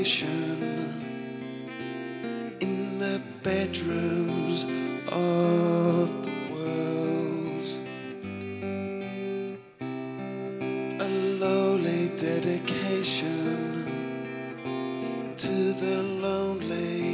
in the bedrooms of the world. A lowly dedication to the lonely